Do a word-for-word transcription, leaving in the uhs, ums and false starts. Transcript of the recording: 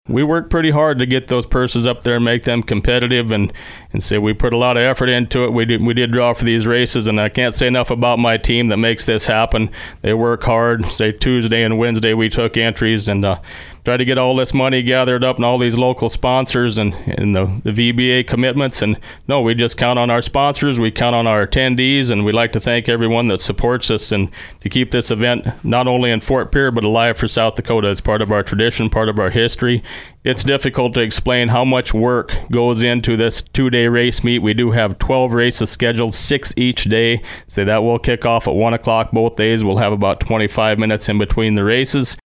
We work pretty hard to get those purses up there and make them competitive, and, and say we put a lot of effort into it. We did, we did draw for these races, and I can't say enough about my team that makes this happen. They work hard. Say Tuesday and Wednesday we took entries and uh, try to get all this money gathered up and all these local sponsors and, and the, the V B A commitments. And no, we just count on our sponsors, we count on our attendees, and we'd like to thank everyone that supports us and to keep this event not only in Fort Pierre but alive for South Dakota. It's part of our tradition, part of our history. It's difficult to explain how much work goes into this two-day race meet. We do have twelve races scheduled, six each day. So that will kick off at one o'clock both days. We'll have about twenty-five minutes in between the races.